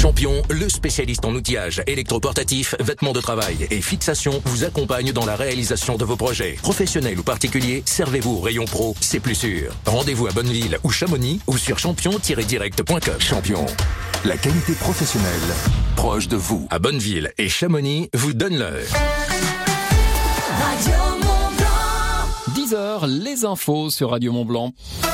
Champion, le spécialiste en outillage électroportatif, vêtements de travail et fixation, vous accompagne dans la réalisation de vos projets. Professionnels ou particuliers, servez-vous au rayon pro, c'est plus sûr. Rendez-vous à Bonneville ou Chamonix ou sur champion-direct.com. Champion, la qualité professionnelle proche de vous. À Bonneville et Chamonix, vous donne l'heure. 10h, les infos sur Radio Mont-Blanc.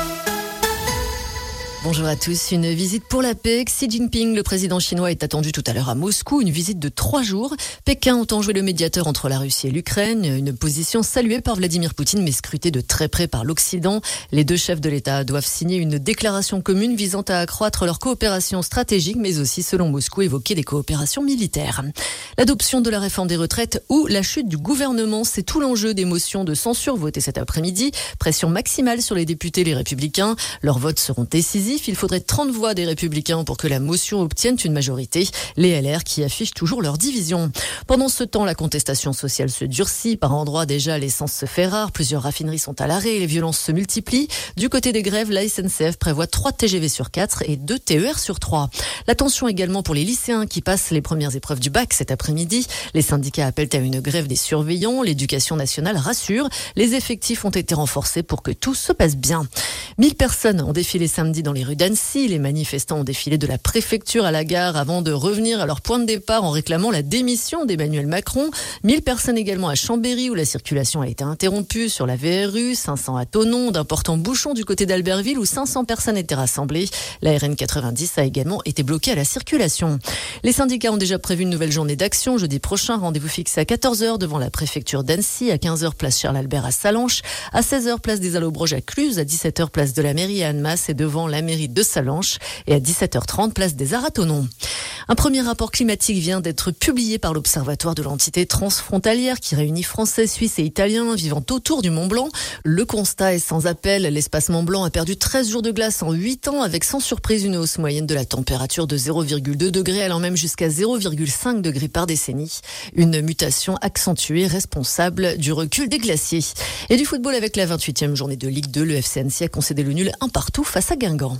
Bonjour à tous. Une visite pour la paix. Xi Jinping, le président chinois, est attendu tout à l'heure à Moscou. Une visite de 3 jours. Pékin entend jouer le médiateur entre la Russie et l'Ukraine. Une position saluée par Vladimir Poutine, mais scrutée de très près par l'Occident. Les deux chefs de l'État doivent signer une déclaration commune visant à accroître leur coopération stratégique, mais aussi, selon Moscou, évoquer des coopérations militaires. L'adoption de la réforme des retraites ou la chute du gouvernement, c'est tout l'enjeu des motions de censure votées cet après-midi. Pression maximale sur les députés les Républicains. Leurs votes seront décisifs. Il faudrait 30 voix des Républicains pour que la motion obtienne une majorité. Les LR qui affichent toujours leur division. Pendant ce temps, la contestation sociale se durcit. Par endroits, déjà, l'essence se fait rare. Plusieurs raffineries sont à l'arrêt et les violences se multiplient. Du côté des grèves, la SNCF prévoit 3 TGV sur 4 et 2 TER sur 3. La tension également pour les lycéens qui passent les premières épreuves du bac cet après-midi. Les syndicats appellent à une grève des surveillants. L'éducation nationale rassure. Les effectifs ont été renforcés pour que tout se passe bien. 1000 personnes ont défilé samedi dans les rues d'Annecy. Les manifestants ont défilé de la préfecture à la gare avant de revenir à leur point de départ en réclamant la démission d'Emmanuel Macron. 1000 personnes également à Chambéry où la circulation a été interrompue, sur la VRU, 500 à Thonon, d'importants bouchons du côté d'Albertville où 500 personnes étaient rassemblées. La RN 90 a également été bloquée à la circulation. Les syndicats ont déjà prévu une nouvelle journée d'action jeudi prochain. Rendez-vous fixé à 14h devant la préfecture d'Annecy, à 15h place Charles-Albert à Sallanches, à 16h place des Allobroges à Cluse, à 17h place de la mairie à Annemasse et devant la mairie de Sallanches et à 17h30 place des Arts à Thonon. Un premier rapport climatique vient d'être publié par l'Observatoire de l'entité transfrontalière qui réunit Français, Suisses et Italiens vivant autour du Mont Blanc. Le constat est sans appel. L'espace Mont Blanc a perdu 13 jours de glace en 8 ans avec sans surprise une hausse moyenne de la température de 0,2 degrés allant même jusqu'à 0,5 degrés par décennie. Une mutation accentuée responsable du recul des glaciers. Et du football avec la 28e journée de Ligue 2, le FC Annecy a concédé le nul 1-1 face à Guingamp.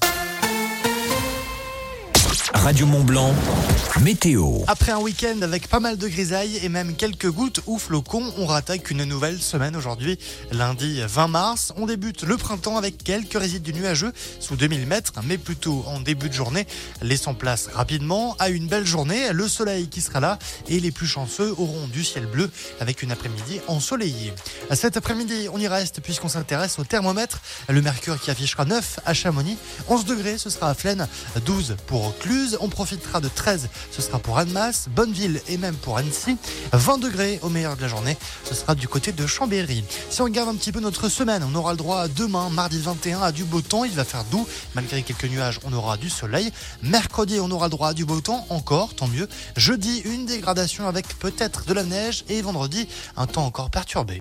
Radio Mont-Blanc, météo. Après un week-end avec pas mal de grisailles et même quelques gouttes ou flocons, on rattaque une nouvelle semaine aujourd'hui. Lundi 20 mars, on débute le printemps avec quelques résidus nuageux sous 2000 mètres, mais plutôt en début de journée, laissant place rapidement à une belle journée. Le soleil qui sera là et les plus chanceux auront du ciel bleu avec une après-midi ensoleillée. Cet après-midi, on y reste puisqu'on s'intéresse au thermomètre. Le mercure qui affichera 9 à Chamonix, 11 degrés, ce sera à Flaine, 12 pour Cluse. On profitera de 13, ce sera pour Annemasse, Bonneville et même pour Annecy. 20 degrés au meilleur de la journée, ce sera du côté de Chambéry. Si on regarde un petit peu notre semaine, on aura le droit demain, mardi 21, à du beau temps. Il va faire doux, malgré quelques nuages, on aura du soleil. Mercredi, on aura le droit à du beau temps, encore, tant mieux. Jeudi, une dégradation avec peut-être de la neige. Et vendredi, un temps encore perturbé.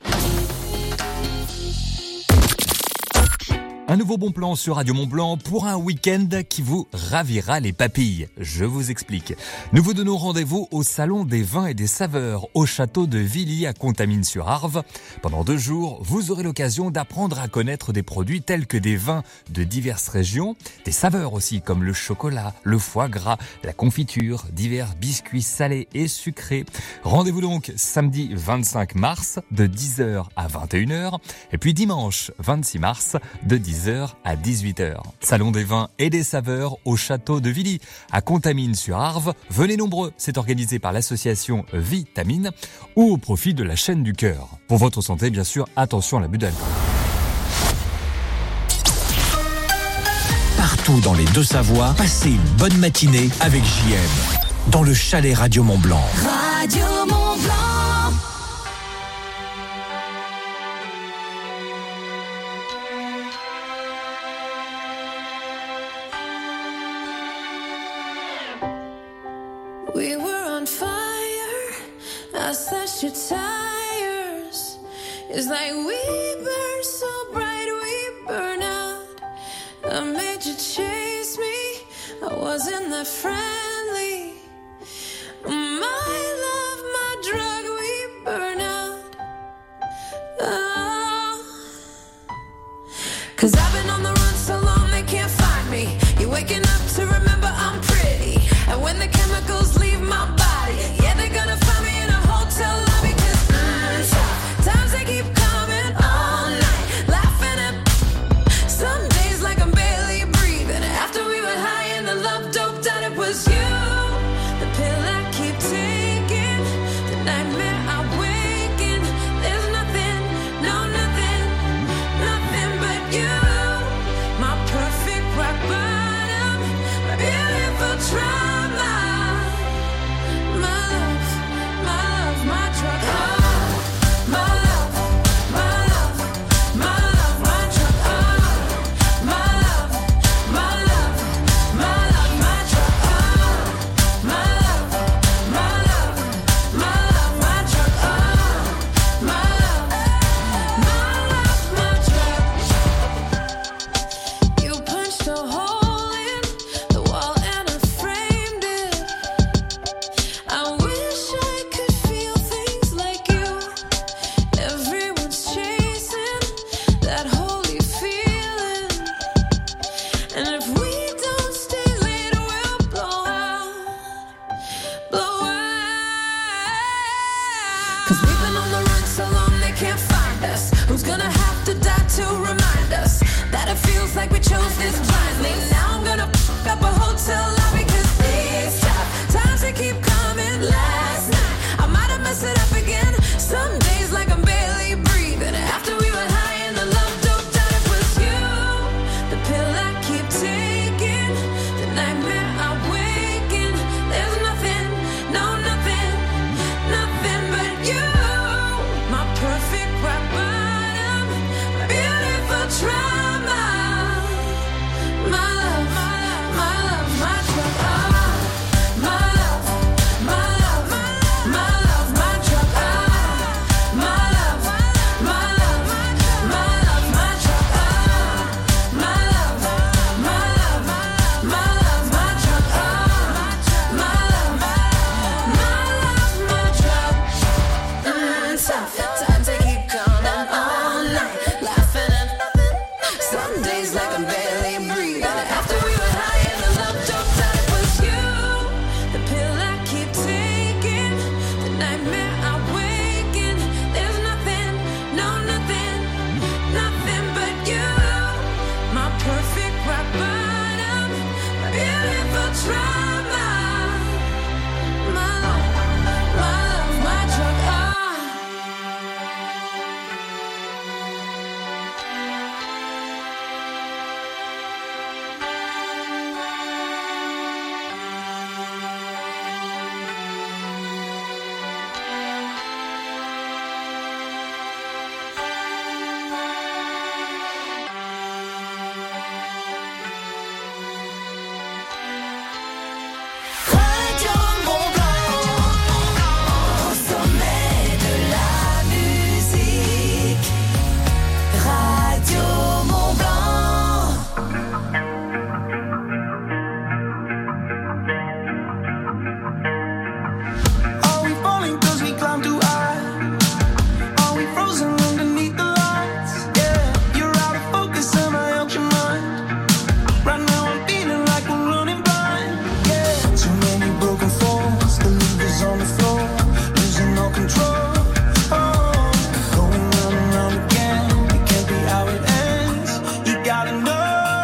Un nouveau bon plan sur Radio Mont-Blanc pour un week-end qui vous ravira les papilles. Je vous explique. Nous vous donnons rendez-vous au Salon des vins et des saveurs au château de Villy à Contamine-sur-Arve. Pendant 2 jours, vous aurez l'occasion d'apprendre à connaître des produits tels que des vins de diverses régions, des saveurs aussi comme le chocolat, le foie gras, la confiture, divers biscuits salés et sucrés. Rendez-vous donc samedi 25 mars de 10h à 21h et puis dimanche 26 mars de 10h à 18h. Salon des vins et des saveurs au château de Villy à Contamine-sur-Arve. Venez nombreux, c'est organisé par l'association Vitamine ou au profit de la chaîne du cœur. Pour votre santé, bien sûr, attention à l'abus d'alcool. Partout dans les Deux-Savoies, passez une bonne matinée avec JM dans le chalet Radio Mont-Blanc. Radio Mont-Blanc. We were on fire, I slashed your tires. It's like we burn so bright, we burn out. I made you chase me, I wasn't that friendly. My love, my drug, we burn out. Oh. 'Cause I've been on the run so long they can't find me. You're waking up to remember I'm pretty. And when the camera 'Cause we've been on the run so long they can't find us. Who's gonna have to die to remind us that it feels like we chose this blindly? Now I'm gonna f*** up a hotel lobby 'cause these tough times they keep coming. Last night I might have messed it up again. Some days like I'm barely breathing. After we were high and the love dope down, it was you. The pill I keep taking, the nightmare I wake in. There's nothing, no nothing, nothing but you. My perfect rock bottom, my beautiful trauma. My love, my love, my love, my drug. My love, my love, my love, my drug. My love, my love, my love, my drug. My love, my love, my love, my drug. My love, my drug. Tough times they keep coming all night, laughing at nothing. Some days like I'm barely breathing. After we were high and the love doped out, it was you. The pill I keep taking, the nightmare I wake in. There's nothing, no nothing, nothing but you. My perfect rock bottom, my beautiful trauma. My love, my drug. Radio Mont-Blanc, au sommet de la musique. Radio Mont-Blanc. Are we falling 'cause we climb too high? Are we frozen underneath the lights? Yeah, you're out of focus and I out your mind. Right now I'm feeling like we're running blind. Yeah, too many broken falls, the levers on the floor, losing all control. Oh, going round and round again, it can't be how it ends. You gotta know.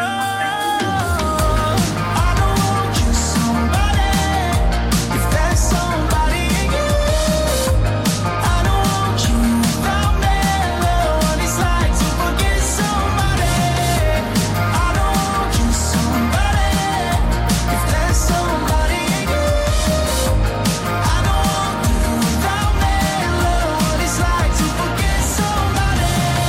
I don't want you somebody, if there's somebody in you. I don't want you without me, know what it's like to forget somebody. I don't want you somebody, if there's somebody in you. I don't want you without me, know what it's like to forget somebody.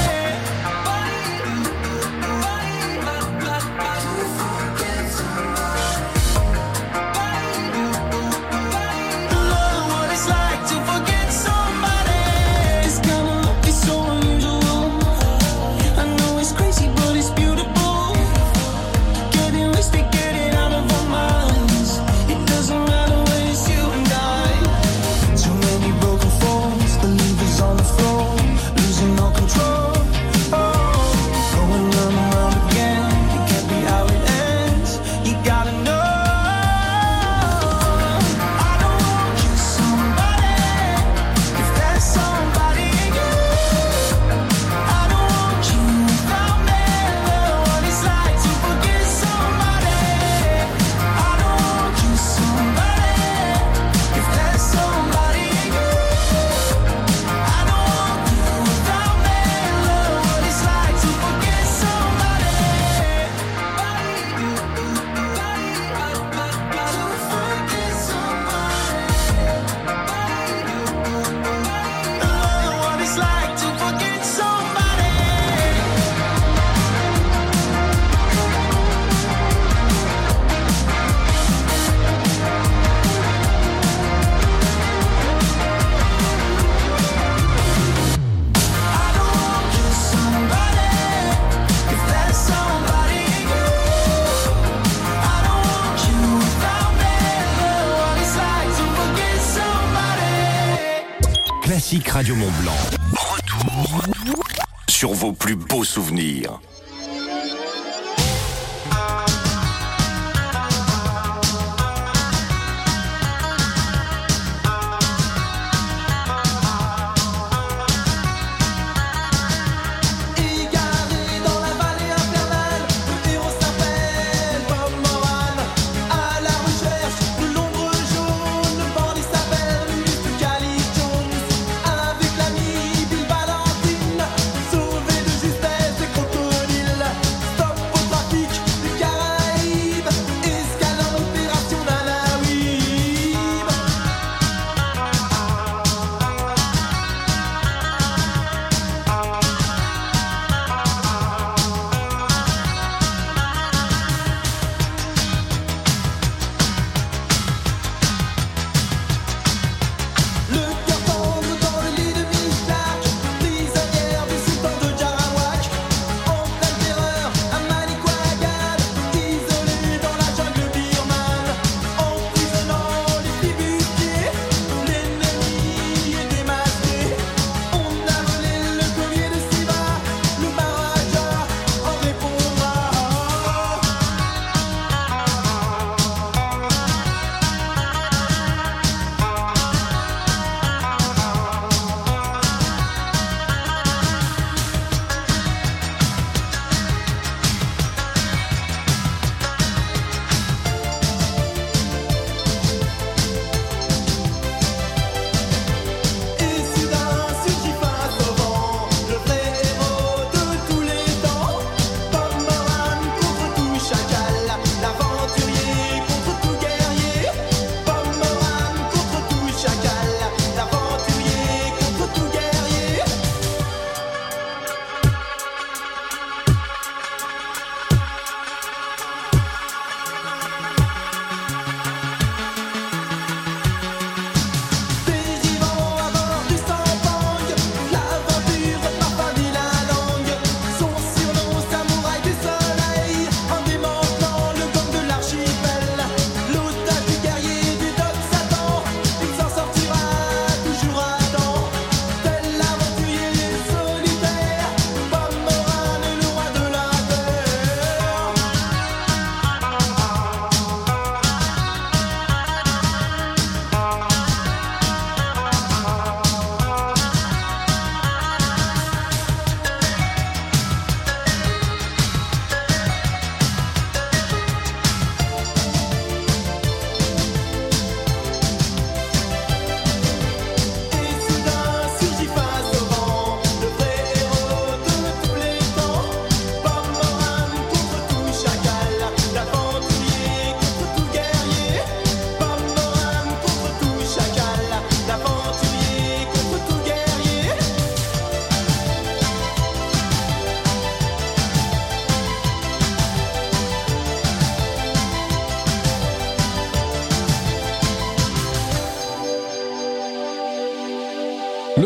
Know what it's like to forget somebody. It's gonna be so unusual. I know it's crazy, but it's beautiful. Getting wasted, getting out of our minds. It doesn't matter when it's you and I. Too many broken falls, the levers on the floor, losing all control. Oh, going round and round again, it can't be how it ends. You gotta know. I don't want you somebody, if there's somebody in you. I don't want you without me, know what it's like to forget somebody. I don't want you somebody, if there's somebody in you. I don't want you without me, know what it's like to forget somebody. Know what it's like to forget somebody. I don't want you somebody, if there's somebody in you. I don't want you without me, know what it's like to forget somebody. Classique Radio Mont-Blanc. Retour sur vos plus beaux souvenirs.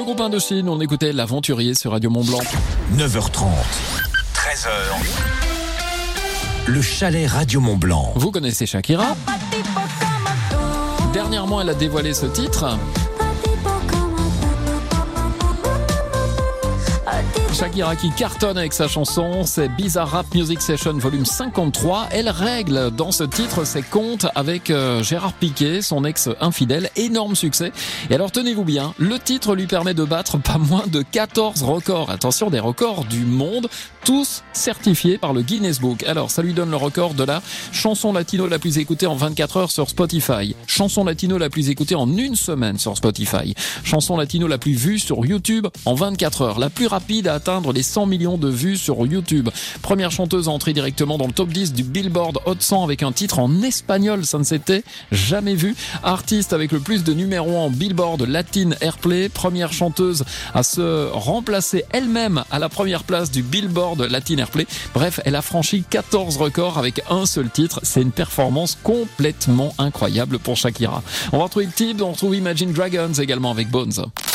groupe Indochine, on écoutait L'Aventurier sur Radio Mont-Blanc. 9h30, 13h. Le chalet Radio Mont-Blanc. Vous connaissez Shakira? Dernièrement, elle a dévoilé ce titre. Shakira qui cartonne avec sa chanson, c'est Bizarre Rap Music Session volume 53. Elle règle dans ce titre ses comptes avec Gérard Piqué, son ex infidèle. Énorme succès. Et alors tenez-vous bien, le titre lui permet de battre pas moins de 14 records. Attention, des records du monde, tous certifiés par le Guinness Book. Alors ça lui donne le record de la chanson latino la plus écoutée en 24 heures sur Spotify. Chanson latino la plus écoutée en une semaine sur Spotify. Chanson latino la plus vue sur YouTube en 24 heures. La plus rapide à atteindre les 100 millions de vues sur YouTube. Première chanteuse à entrer directement dans le top 10 du Billboard Hot 100 avec un titre en espagnol, ça ne s'était jamais vu. Artiste avec le plus de numéros 1 en Billboard Latin Airplay. Première chanteuse à se remplacer elle-même à la première place du Billboard Latin Airplay. Bref, elle a franchi 14 records avec un seul titre. C'est une performance complètement incroyable pour Shakira. On va retrouver Tibbs, on retrouve Imagine Dragons également avec Bones.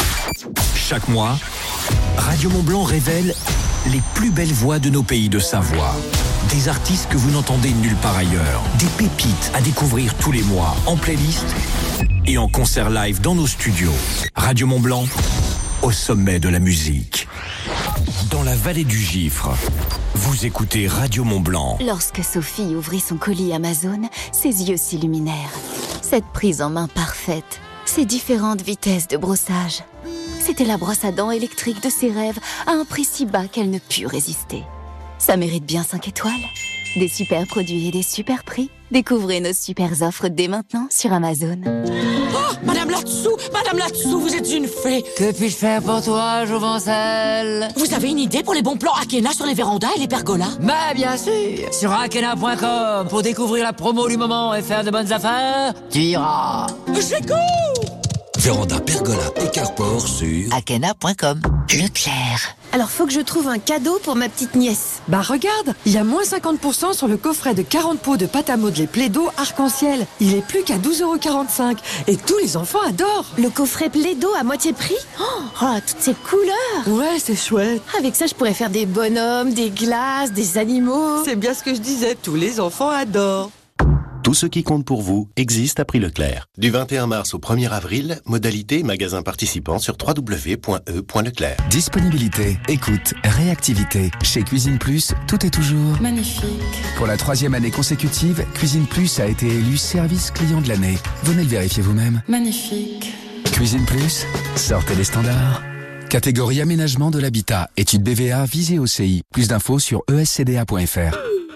Chaque mois, Radio Mont-Blanc révèle les plus belles voix de nos pays de Savoie. Des artistes que vous n'entendez nulle part ailleurs. Des pépites à découvrir tous les mois en playlist et en concert live dans nos studios. Radio Mont-Blanc, au sommet de la musique. Dans la vallée du Gifre, vous écoutez Radio Mont-Blanc. Lorsque Sophie ouvrit son colis Amazon, ses yeux s'illuminèrent. Cette prise en main parfaite, ces différentes vitesses de brossage. C'était la brosse à dents électrique de ses rêves à un prix si bas qu'elle ne put résister. Ça mérite bien 5 étoiles. Des super produits et des super prix. Découvrez nos super offres dès maintenant sur Amazon. Oh, Madame Latsou, vous êtes une fée. Que puis-je faire pour toi, Jouvencel? Vous avez une idée pour les bons plans Akena sur les vérandas et les pergolas? Bah bien sûr. Sur akena.com, pour découvrir la promo du moment et faire de bonnes affaires, tu iras. J'écoute. Véranda, pergola et carport sur akena.com. Leclerc. Alors faut que je trouve un cadeau pour ma petite nièce. Bah regarde, il y a moins 50% sur le coffret de 40 pots de pâte à modeler Plaido arc-en-ciel. Il est plus qu'à 12,45 € et tous les enfants adorent. Le coffret Plaido à moitié prix? Oh, toutes ces couleurs. Ouais, c'est chouette. Avec ça, je pourrais faire des bonhommes, des glaces, des animaux. C'est bien ce que je disais, tous les enfants adorent. Tout ce qui compte pour vous existe à prix Leclerc. Du 21 mars au 1er avril, modalité et magasins participants sur www.e.leclerc. Disponibilité, écoute, réactivité. Chez Cuisine Plus, tout est toujours magnifique. Pour la 3e année consécutive, Cuisine Plus a été élu service client de l'année. Venez le vérifier vous-même. Magnifique. Cuisine Plus, sortez les standards. Catégorie aménagement de l'habitat. Étude BVA visée OCI. Plus d'infos sur escda.fr.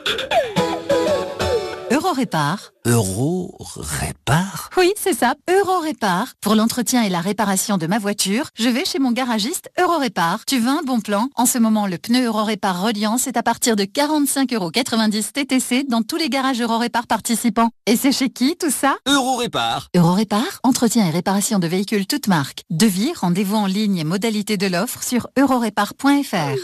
Eurorépar. Eurorépar? Oui, c'est ça, Eurorépar. Pour l'entretien et la réparation de ma voiture, je vais chez mon garagiste Eurorépar. Tu veux un bon plan? En ce moment, le pneu Eurorépar Reliance est à partir de 45,90 € TTC dans tous les garages Eurorépar participants. Et c'est chez qui tout ça? Eurorépar. Eurorépar, entretien et réparation de véhicules toutes marques. Devis, rendez-vous en ligne et modalité de l'offre sur eurorépar.fr.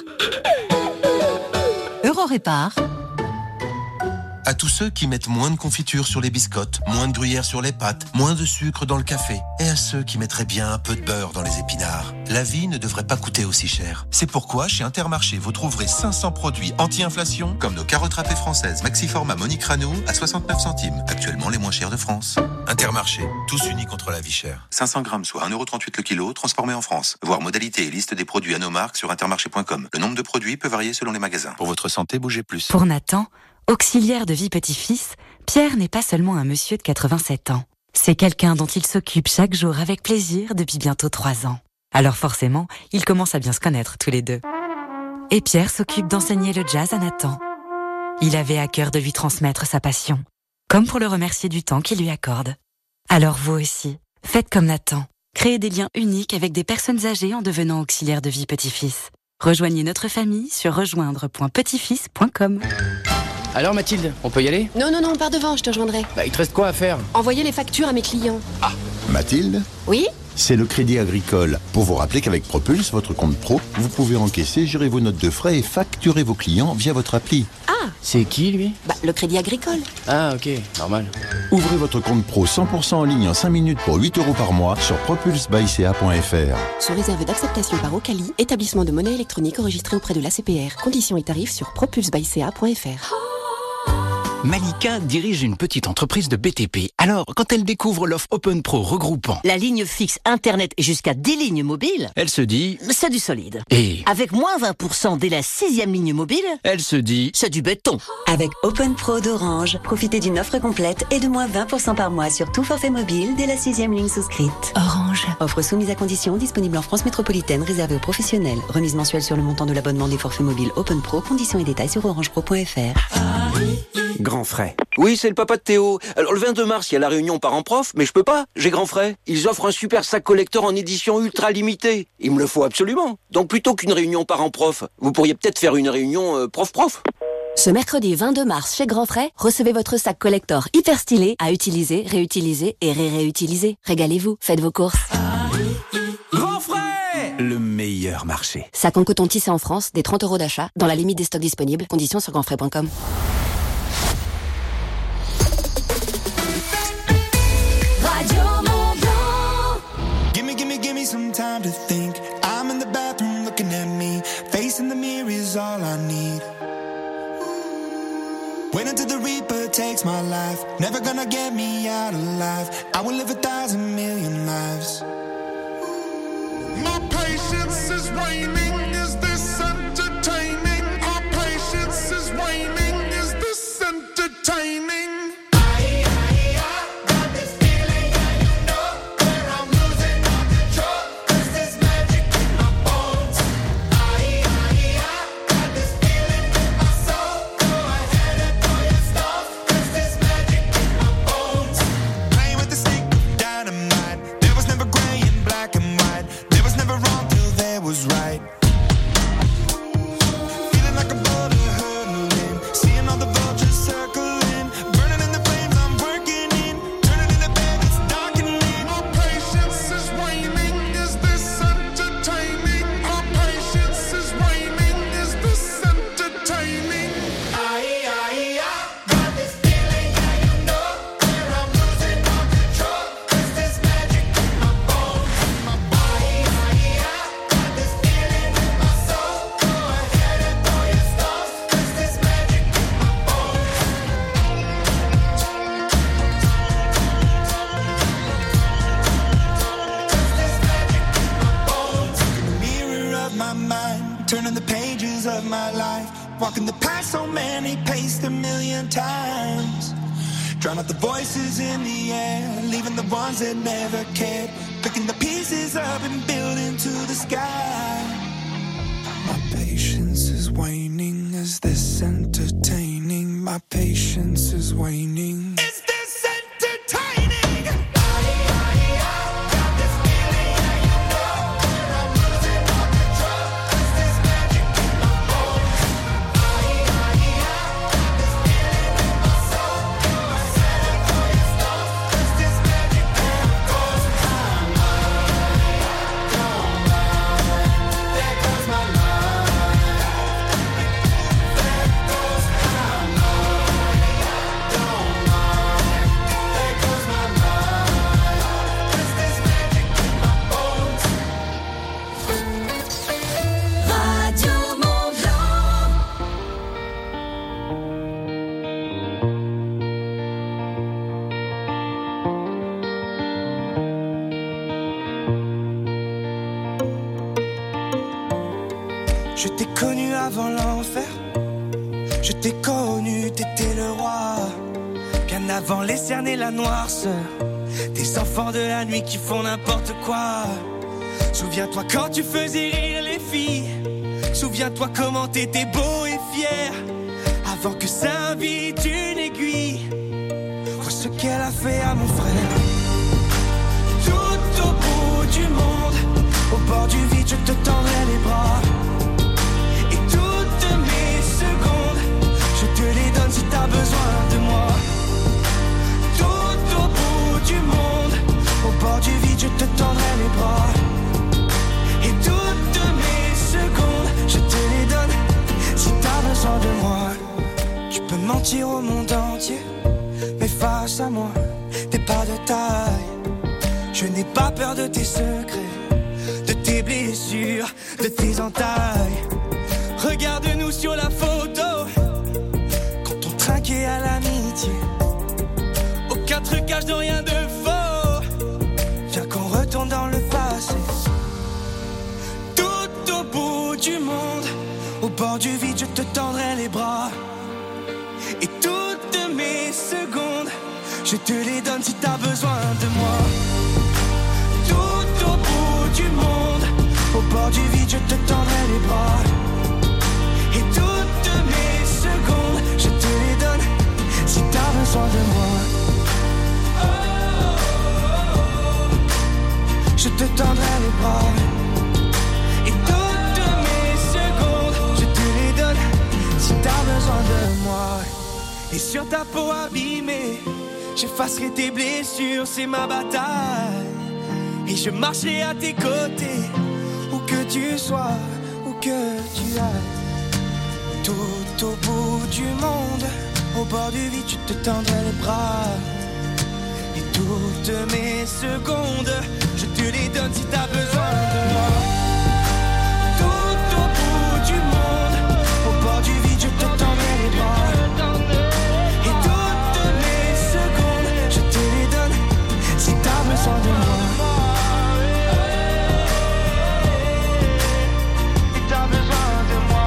Eurorépar. À tous ceux qui mettent moins de confiture sur les biscottes, moins de gruyère sur les pâtes, moins de sucre dans le café, et à ceux qui mettraient bien un peu de beurre dans les épinards, la vie ne devrait pas coûter aussi cher. C'est pourquoi chez Intermarché, vous trouverez 500 produits anti-inflation, comme nos carottes râpées françaises Maxiformat Monique Rano à 69 centimes, actuellement les moins chers de France. Intermarché, tous unis contre la vie chère. 500 grammes, soit 1,38 € le kilo, transformé en France. Voir modalité et liste des produits à nos marques sur intermarché.com. Le nombre de produits peut varier selon les magasins. Pour votre santé, bougez plus. Pour Nathan, auxiliaire de vie petit-fils, Pierre n'est pas seulement un monsieur de 87 ans. C'est quelqu'un dont il s'occupe chaque jour avec plaisir depuis bientôt 3 ans. Alors forcément, ils commencent à bien se connaître tous les deux. Et Pierre s'occupe d'enseigner le jazz à Nathan. Il avait à cœur de lui transmettre sa passion, comme pour le remercier du temps qu'il lui accorde. Alors vous aussi, faites comme Nathan. Créez des liens uniques avec des personnes âgées en devenant auxiliaire de vie petit-fils. Rejoignez notre famille sur rejoindre.petitfils.com. Alors Mathilde, on peut y aller? Non, pars devant, je te rejoindrai. Bah il te reste quoi à faire? Envoyer les factures à mes clients. Ah. Mathilde? Oui? C'est le Crédit Agricole. Pour vous rappeler qu'avec Propulse, votre compte pro, vous pouvez encaisser, gérer vos notes de frais et facturer vos clients via votre appli. Ah, c'est qui lui? Le Crédit Agricole. Ah, ok, normal. Ouvrez votre compte pro 100% en ligne en 5 minutes pour 8 € par mois sur propulsebyca.fr. Sous réserve d'acceptation par Ocali, établissement de monnaie électronique enregistré auprès de l'ACPR. Conditions et tarifs sur propulsebyca.fr. Malika dirige une petite entreprise de BTP. Alors, quand elle découvre l'offre Open Pro regroupant la ligne fixe Internet et jusqu'à 10 lignes mobiles, elle se dit c'est du solide. Et avec moins 20% dès la 6e ligne mobile, elle se dit c'est du béton. Avec Open Pro d'Orange, profitez d'une offre complète et de moins 20% par mois sur tout forfait mobile dès la 6e ligne souscrite. Orange. Offre soumise à conditions, disponible en France métropolitaine, réservée aux professionnels. Remise mensuelle sur le montant de l'abonnement des forfaits mobiles Open Pro. Conditions et détails sur orangepro.fr. Grand frais. Oui, c'est le papa de Théo. Alors le 22 mars, il y a la réunion parents-prof, mais je peux pas, j'ai grand frais. Ils offrent un super sac collector en édition ultra limitée. Il me le faut absolument. Donc plutôt qu'une réunion parents-prof, vous pourriez peut-être faire une réunion prof-prof. Ce mercredi 22 mars chez Grand Frais, recevez votre sac collector hyper stylé à utiliser, réutiliser et réutiliser. Régalez-vous, faites vos courses. Grand frais, le meilleur marché. Sac en coton tissé en France, des 30 € d'achat, dans la limite des stocks disponibles. Conditions sur grandfrais.com. Give me some time to think. I'm in the bathroom looking at me. Facing the mirror is all I need. Wait until the Reaper takes my life. Never gonna get me out alive. I will live 1,000 million lives. My patience is waning. Is this entertaining? Our patience is waning. Is this entertaining? Turning the pages of my life, walking the path so many paced 1,000,000 times. Drown out the voices in the air, leaving the ones that never cared. Picking the pieces up and building to the sky. My patience is waning. Is this entertaining? My patience is waning. Is this entertaining? Je t'ai connu avant l'enfer. Je t'ai connu, t'étais le roi. Bien avant les cernes et la noirceur. Des enfants de la nuit qui font n'importe quoi. Souviens-toi quand tu faisais rire les filles. Souviens-toi comment t'étais beau et fier. Avant que s'invite une aiguille. Vois ce qu'elle a fait à mon frère. Tout au bout du monde, au bord du vide, je te tendrai les bras. Je te les donne si t'as besoin de moi. Tout au bout du monde, au bord du vide, je te tendrai les mentir au monde entier, mais face à moi, t'es pas de taille. Je n'ai pas peur de tes secrets, de tes blessures, de tes entailles. Regarde-nous sur la photo, quand on trinquait à l'amitié, aux quatre cages de rien de faux. Viens qu'on retourne dans le passé. Tout au bout du monde, au bord du vide, je te tendrai les bras. Et toutes mes secondes, je te les donne si t'as besoin de moi. Tout au bout du monde, au bord du vide, je te tendrai les bras. Et toutes mes secondes, je te les donne si t'as besoin de moi. Je te tendrai les bras. Et toutes mes secondes, je te les donne si t'as besoin de moi. Et sur ta peau abîmée, j'effacerai tes blessures, c'est ma bataille. Et je marcherai à tes côtés, où que tu sois, où que tu ailles. Tout au bout du monde, au bord du vide, je te tendrai les bras. Et toutes mes secondes, je te les donne si t'as besoin de moi. Tout au bout du monde, au bord du vide, je te tendrai les bras. Et toutes mes secondes, je te les donne si t'as besoin de moi. Si t'as besoin de moi.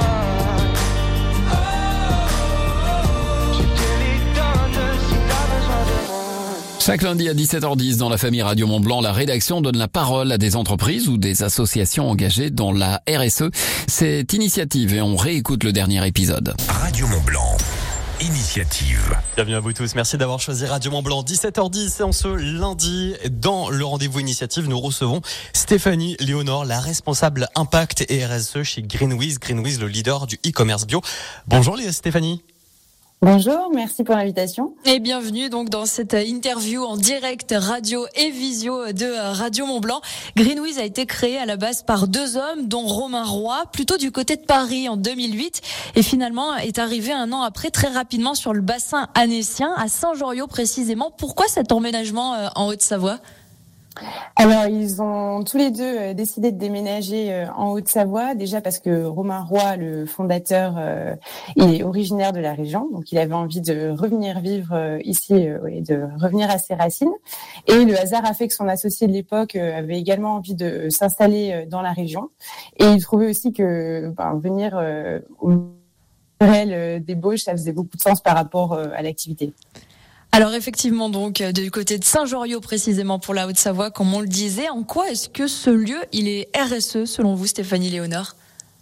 Je te les donne si t'as besoin de moi. Chaque lundi à 17h10 dans la famille Radio Mont-Blanc, la rédaction donne la parole à des entreprises ou des associations engagées dans la RSE. Cette initiative et on réécoute le dernier épisode. Radio Mont-Blanc. Initiative. Bienvenue à vous tous, merci d'avoir choisi Radio Mont-Blanc. 17h10 et en ce lundi, dans le rendez-vous initiative, nous recevons Stéphanie Léonore, la responsable impact et RSE chez Greenwiz. Greenwiz, le leader du e-commerce bio. Bonjour Stéphanie. Bonjour, merci pour l'invitation. Et bienvenue donc dans cette interview en direct radio et visio de Radio Mont-Blanc. Greenwiz a été créé à la base par deux hommes, dont Romain Roy, plutôt du côté de Paris en 2008, et finalement est arrivé un an après très rapidement sur le bassin annécien, à Saint-Joriot précisément. Pourquoi cet emménagement en Haute-Savoie ? Alors, ils ont tous les deux décidé de déménager en Haute-Savoie, déjà parce que Romain Roy, le fondateur, il est originaire de la région, donc il avait envie de revenir vivre ici, de revenir à ses racines. Et le hasard a fait que son associé de l'époque avait également envie de s'installer dans la région. Et il trouvait aussi que venir au réel d'ébauche, ça faisait beaucoup de sens par rapport à l'activité. Alors effectivement, donc du côté de Saint-Joriot précisément pour la Haute-Savoie, comme on le disait, en quoi est-ce que ce lieu il est RSE selon vous, Stéphanie Léonore ?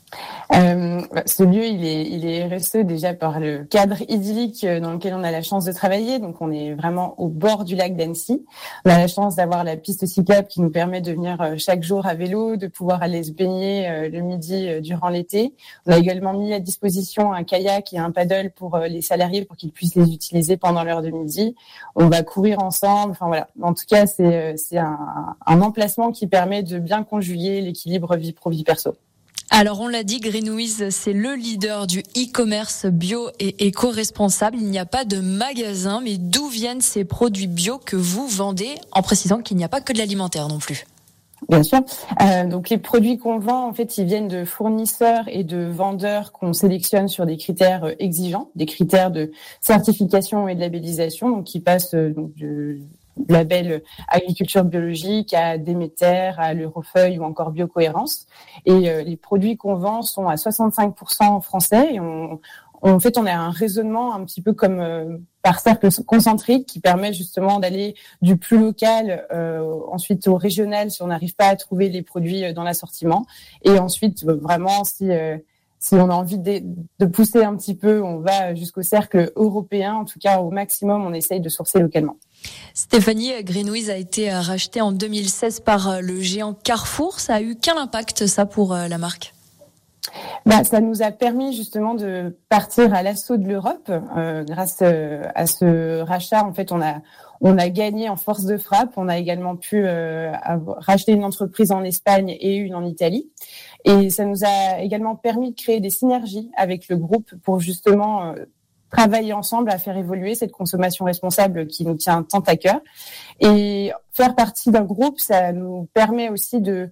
Ce lieu, il est RSE déjà par le cadre idyllique dans lequel on a la chance de travailler. Donc, on est vraiment au bord du lac d'Annecy. On a la chance d'avoir la piste cyclable qui nous permet de venir chaque jour à vélo, de pouvoir aller se baigner le midi durant l'été. On a également mis à disposition un kayak et un paddle pour les salariés pour qu'ils puissent les utiliser pendant l'heure de midi. On va courir ensemble. Enfin voilà. En tout cas, c'est un emplacement qui permet de bien conjuguer l'équilibre vie pro vie perso. Alors on l'a dit, Greenwiz, c'est le leader du e-commerce bio et éco-responsable. Il n'y a pas de magasin, mais d'où viennent ces produits bio que vous vendez, en précisant qu'il n'y a pas que de l'alimentaire non plus? Bien sûr. Donc les produits qu'on vend, en fait, ils viennent de fournisseurs et de vendeurs qu'on sélectionne sur des critères exigeants, des critères de certification et de labellisation, donc qui passent de label agriculture biologique à Déméter, à l'Eurofeuille ou encore Biocohérence. Et les produits qu'on vend sont à 65% français. Et en fait, on a un raisonnement un petit peu comme par cercle concentrique qui permet justement d'aller du plus local ensuite au régional si on n'arrive pas à trouver les produits dans l'assortiment. Et ensuite, vraiment, si on a envie de pousser un petit peu, on va jusqu'au cercle européen. En tout cas, au maximum, on essaye de sourcer localement. Stéphanie, Greenwiz a été racheté en 2016 par le géant Carrefour. Ça a eu quel impact, ça, pour la marque ? Ça nous a permis justement de partir à l'assaut de l'Europe. Grâce à ce rachat, en fait, on a gagné en force de frappe. On a également pu racheter une entreprise en Espagne et une en Italie. Et ça nous a également permis de créer des synergies avec le groupe pour justement travailler ensemble à faire évoluer cette consommation responsable qui nous tient tant à cœur. Et faire partie d'un groupe, ça nous permet aussi de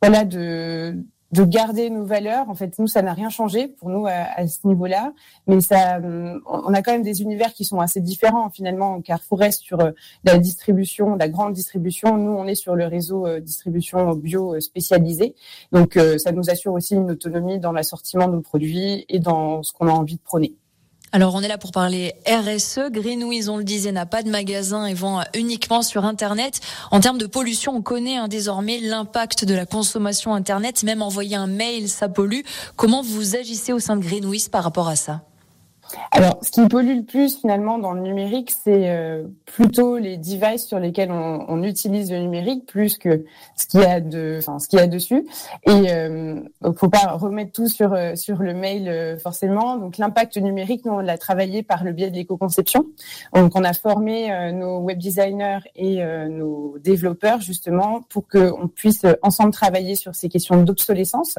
garder nos valeurs. En fait, nous, ça n'a rien changé pour nous à ce niveau-là, mais on a quand même des univers qui sont assez différents finalement. Carrefour reste sur la distribution, la grande distribution. Nous, on est sur le réseau distribution bio spécialisé. Donc, ça nous assure aussi une autonomie dans l'assortiment de nos produits et dans ce qu'on a envie de prôner. Alors, on est là pour parler RSE. Greenwiz, on le disait, n'a pas de magasin et vend uniquement sur Internet. En termes de pollution, on connaît désormais l'impact de la consommation Internet. Même envoyer un mail, ça pollue. Comment vous agissez au sein de Greenwiz par rapport à ça ? Alors, ce qui pollue le plus finalement dans le numérique, c'est plutôt les devices sur lesquels on utilise le numérique, plus que ce qu'il y a dessus. Et faut pas remettre tout sur le mail forcément. Donc, l'impact numérique, nous on l'a travaillé par le biais de l'éco-conception. Donc, on a formé nos web designers et nos développeurs justement pour qu'on puisse ensemble travailler sur ces questions d'obsolescence.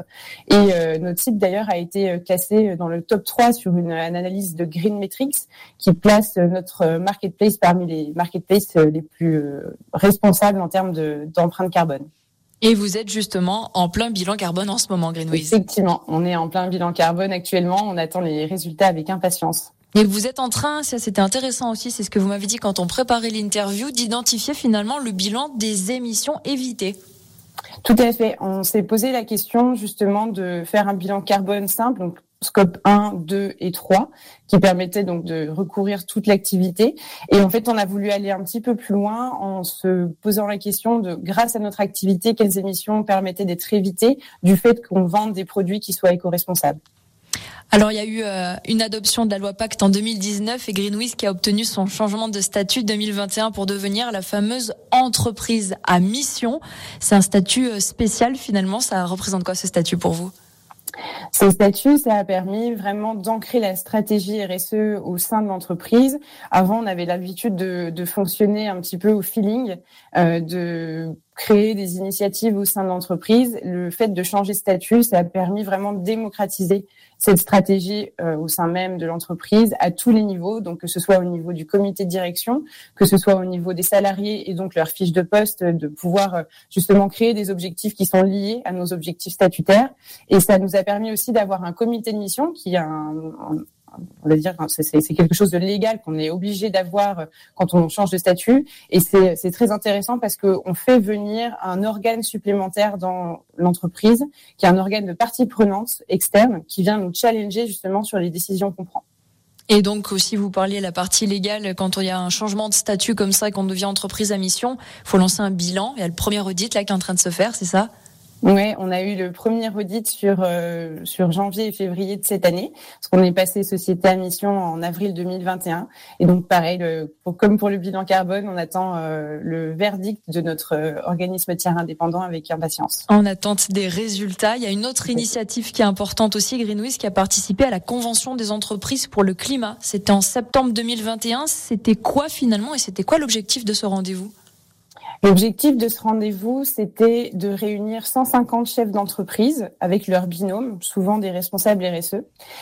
Et notre site d'ailleurs a été classé dans le top 3 sur une analyse de Green Metrics qui place notre marketplace parmi les marketplaces les plus responsables en termes d'empreinte carbone. Et vous êtes justement en plein bilan carbone en ce moment, Greenwiz. Effectivement, on est en plein bilan carbone actuellement. On attend les résultats avec impatience. Et vous êtes en train, ça c'était intéressant aussi, c'est ce que vous m'avez dit quand on préparait l'interview, d'identifier finalement le bilan des émissions évitées. Tout à fait. On s'est posé la question justement de faire un bilan carbone simple, donc scope 1, 2 et 3, qui permettait donc de recouvrir toute l'activité. Et en fait, on a voulu aller un petit peu plus loin en se posant la question de, grâce à notre activité, quelles émissions permettaient d'être évitées du fait qu'on vende des produits qui soient éco-responsables. Alors, il y a eu une adoption de la loi Pacte en 2019 et Greenwiz qui a obtenu son changement de statut 2021 pour devenir la fameuse entreprise à mission. C'est un statut spécial finalement. Ça représente quoi ce statut pour vous ? Ce statut, ça a permis vraiment d'ancrer la stratégie RSE au sein de l'entreprise. Avant, on avait l'habitude de fonctionner un petit peu au feeling, de créer des initiatives au sein de l'entreprise. Le fait de changer de statut, ça a permis vraiment de démocratiser cette stratégie au sein même de l'entreprise à tous les niveaux, donc que ce soit au niveau du comité de direction, que ce soit au niveau des salariés et donc leur fiche de poste, de pouvoir justement créer des objectifs qui sont liés à nos objectifs statutaires. Et ça nous a permis aussi d'avoir un comité de mission qui a on va dire, c'est quelque chose de légal qu'on est obligé d'avoir quand on change de statut. Et c'est très intéressant parce qu'on fait venir un organe supplémentaire dans l'entreprise, qui est un organe de partie prenante externe, qui vient nous challenger justement sur les décisions qu'on prend. Et donc aussi, vous parliez de la partie légale, quand il y a un changement de statut comme ça et qu'on devient entreprise à mission, il faut lancer un bilan. Il y a le premier audit là qui est en train de se faire, c'est ça ? Oui, on a eu le premier audit sur janvier et février de cette année, parce qu'on est passé société à mission en avril 2021. Et donc pareil, comme pour le bilan carbone, on attend le verdict de notre organisme tiers indépendant avec impatience. En attente des résultats, il y a une autre initiative qui est importante aussi, Greenwiz, qui a participé à la Convention des entreprises pour le climat. C'était en septembre 2021. C'était quoi finalement et c'était quoi l'objectif de ce rendez-vous ? L'objectif de ce rendez-vous, c'était de réunir 150 chefs d'entreprise avec leurs binômes, souvent des responsables RSE,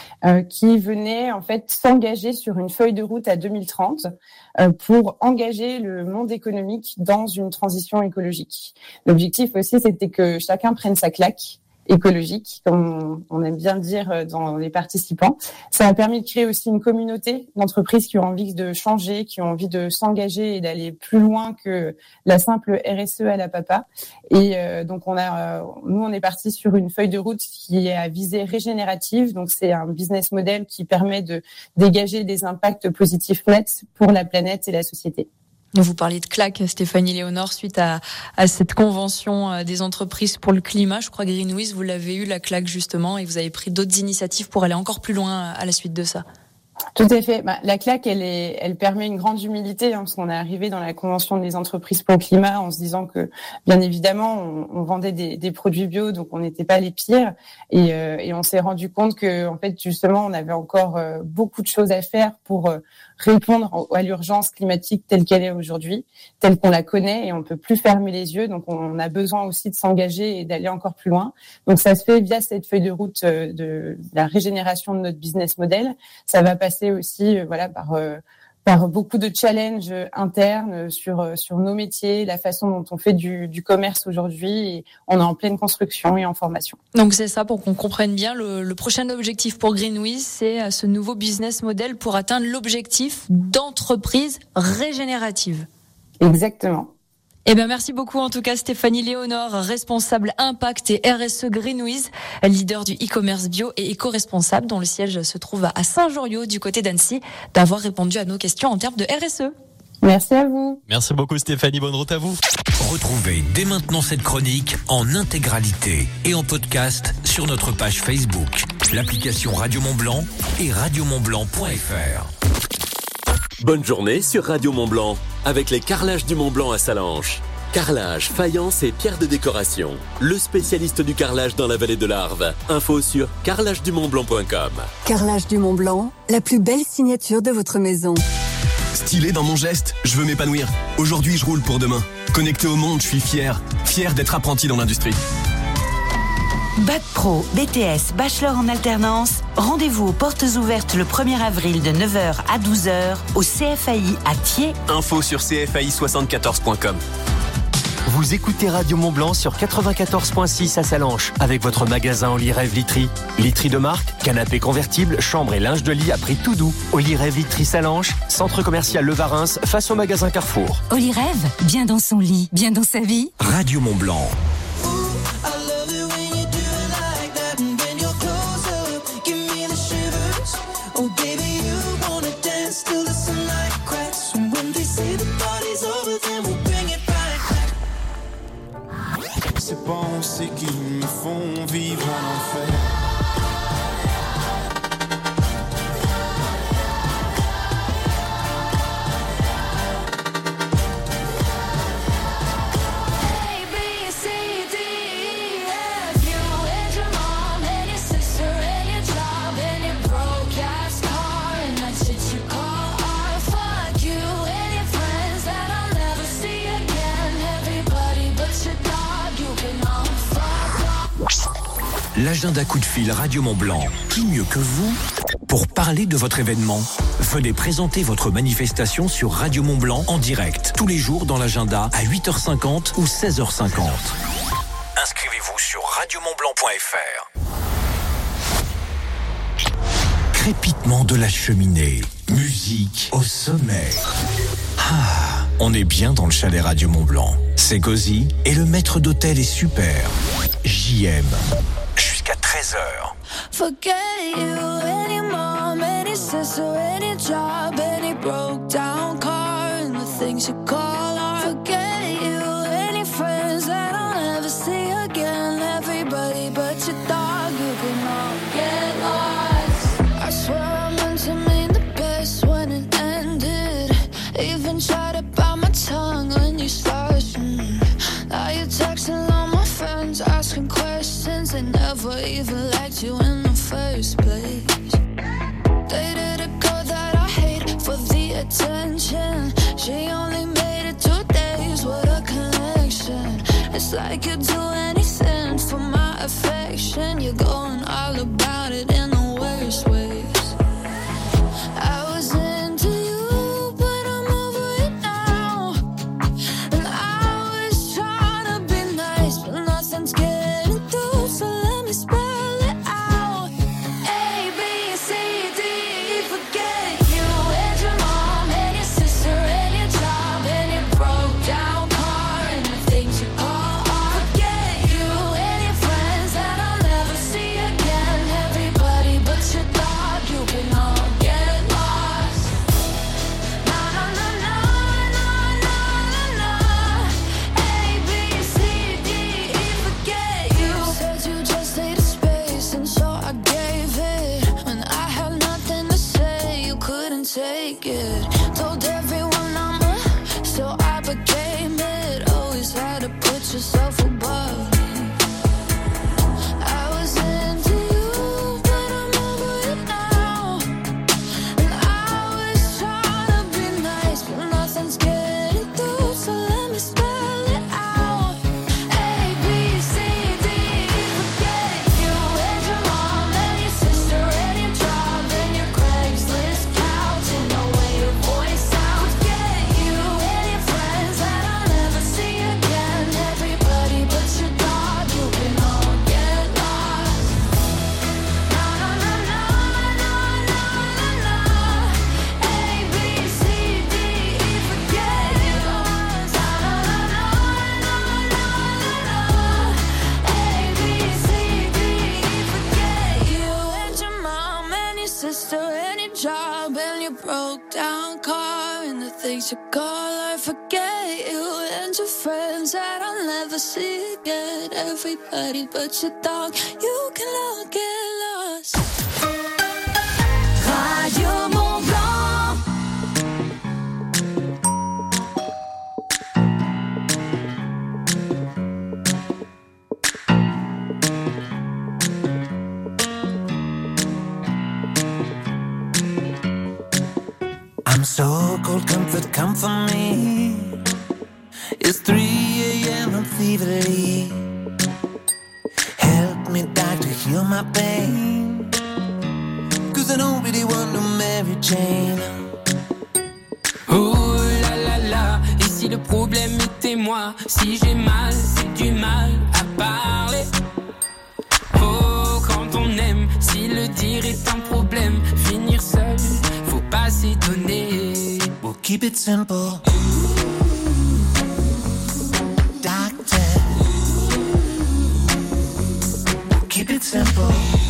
qui venaient en fait s'engager sur une feuille de route à 2030 pour engager le monde économique dans une transition écologique. L'objectif aussi, c'était que chacun prenne sa claque écologique, comme on aime bien dire dans les participants. Ça a permis de créer aussi une communauté d'entreprises qui ont envie de changer, qui ont envie de s'engager et d'aller plus loin que la simple RSE à la papa. Et donc nous on est parti sur une feuille de route qui est à visée régénérative. Donc c'est un business model qui permet de dégager des impacts positifs nets pour la planète et la société. Vous parlez de claque, Stéphanie Léonore, suite à cette convention des entreprises pour le climat. Je crois que Greenwiz, vous l'avez eu, la claque justement, et vous avez pris d'autres initiatives pour aller encore plus loin à la suite de ça. Tout à fait. La claque, elle permet une grande humilité, parce qu'on est arrivé dans la convention des entreprises pour le climat en se disant que, bien évidemment, on vendait des produits bio, donc on n'était pas les pires, et on s'est rendu compte que, en fait, justement, on avait encore beaucoup de choses à faire pour répondre à l'urgence climatique telle qu'elle est aujourd'hui, telle qu'on la connaît, et on peut plus fermer les yeux. Donc, on a besoin aussi de s'engager et d'aller encore plus loin. Donc, ça se fait via cette feuille de route de la régénération de notre business model. Ça va passer aussi par beaucoup de challenges internes sur nos métiers, la façon dont on fait du commerce aujourd'hui. Et on est en pleine construction et en formation. Donc c'est ça, pour qu'on comprenne bien, le prochain objectif pour GreenWiz, c'est ce nouveau business model pour atteindre l'objectif d'entreprise régénérative. Exactement. Eh bien, merci beaucoup en tout cas Stéphanie Léonore, responsable impact et RSE GreenWiz, leader du e-commerce bio et éco-responsable dont le siège se trouve à Saint-Joriot du côté d'Annecy, d'avoir répondu à nos questions en termes de RSE. Merci à vous. Merci beaucoup Stéphanie, bonne route à vous. Retrouvez dès maintenant cette chronique en intégralité et en podcast sur notre page Facebook, l'application Radio Mont-Blanc et radiomontblanc.fr. Bonne journée sur Radio Mont-Blanc avec les carrelages du Mont-Blanc à Salanches. Carrelage, faïence et pierres de décoration. Le spécialiste du carrelage dans la vallée de l'Arve. Info sur carrelagedumontblanc.com. Carrelage du Mont-Blanc, la plus belle signature de votre maison. Stylé dans mon geste, je veux m'épanouir. Aujourd'hui, je roule pour demain. Connecté au monde, je suis fier d'être apprenti dans l'industrie. Bac Pro, BTS, Bachelor en alternance, rendez-vous aux portes ouvertes le 1er avril de 9h à 12h au CFAI à Thiers. Info sur cfai74.com. Vous écoutez Radio Mont-Blanc sur 94.6 à Salanches avec votre magasin Oli Rêve Literie. Literie de marque, canapé convertible, chambre et linge de lit à prix tout doux. Oli Rêve Literie Salanches, centre commercial Le Varins face au magasin Carrefour. Oli Rêve, bien dans son lit, bien dans sa vie. Radio Mont-Blanc. Ces pensées qui me font vivre en enfer. L'agenda coup de fil Radio Mont-Blanc. Qui mieux que vous pour parler de votre événement? Venez présenter votre manifestation sur Radio Mont-Blanc en direct, tous les jours dans l'agenda à 8h50 ou 16h50. Inscrivez-vous sur radiomontblanc.fr. Crépitement de la cheminée, musique au sommet. On est bien dans le chalet Radio Mont-Blanc. C'est cosy et le maître d'hôtel est super. JM. Jusqu'à 13h. Forget you, any mom, any sister, any job, any broke down car, and the things you call art. Forget you, any friends that I'll never see again, everybody but your dog, you can all get lost. I swear I meant to mean the best when it ended, even tried to bite my tongue when you started. Now you're texting all my friends, asking questions, they never even liked you in the first place. Dated a girl that I hate for the attention. She only made it 2 days, what a connection. It's like you'd do anything for my affection. You're going all about it in the worst ways. I was into you, but I'm over it now. And I was trying to be nice, but nothing's getting through, so let me spell it out. A, B, C, D, forget you and your mom and your sister and your job and your broke down car and the things you call art. Forget you and your friends that I'll never see again. Everybody but your dog, you can all get lost. Na na na na na na na na. A, B, C, D, E, forget you. Said you just needed space, and so I gave it. When I had nothing to say, you couldn't take it. Told everyone I'm a, so I became it. Always had to put yourself above me. I was into you, but I'm over it now. And I was trying to be nice, but nothing's getting through, so let me spell it out. A, B, C, D, forget you and your mom and your sister and your job and your Craigslist things you call, I forget you and your friends that I'll never see again. Everybody but your dog, you can all get lost. Radio Mont Blanc. I'm so cold, come for me. It's 3 a.m. I'm feverly. Help me, doctor, heal my pain. 'Cause I don't really want no Mary Jane. Oh là là là, et si le problème était moi? Si j'ai mal, c'est du mal à parler. Oh, quand on aime, si le dire est un problème, finir seul, faut pas s'étonner. We'll keep it simple. Doctor, we'll keep it simple.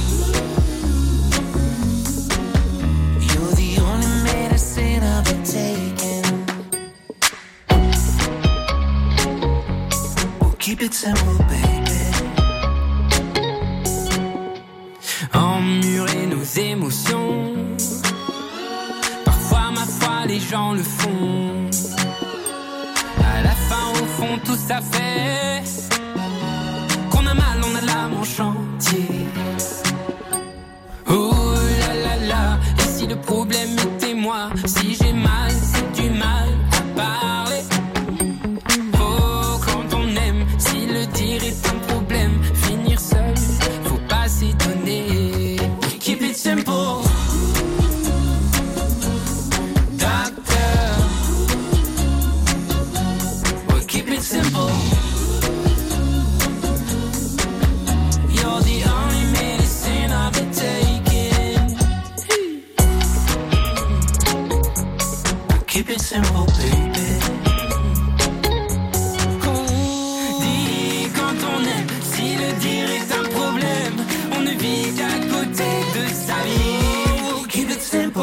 You're the only medicine I've been taking. We'll keep it simple, baby. Emmurer nos émotions, parfois ma foi les gens le font. À la fin au fond tout ça fait qu'on a mal, on a l'âme en chantier. Oh là là là, et si le problème était moi? Si j'ai mal, c'est du mal à parler. Oh, quand on aime, si le dire est un problème, finir seul, faut pas s'étonner. Keep it simple. Doctor, we'll keep it simple. You're the only medicine I've been taking. We'll keep it simple, baby. Dis quand on aime, si le dire est un problème, on ne vit qu'à côté de sa vie. We'll keep it simple.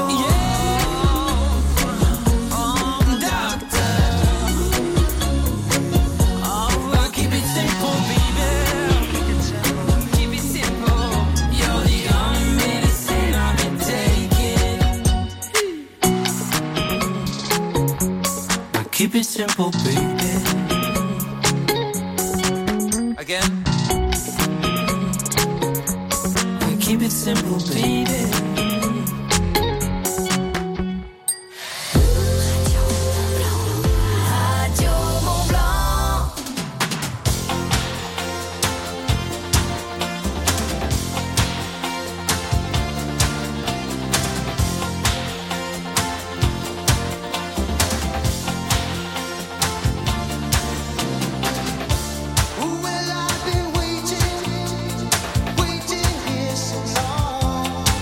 Keep it simple, baby. Again. Keep it simple, baby. Radio Mont Blanc. Well, I've been waiting here so long.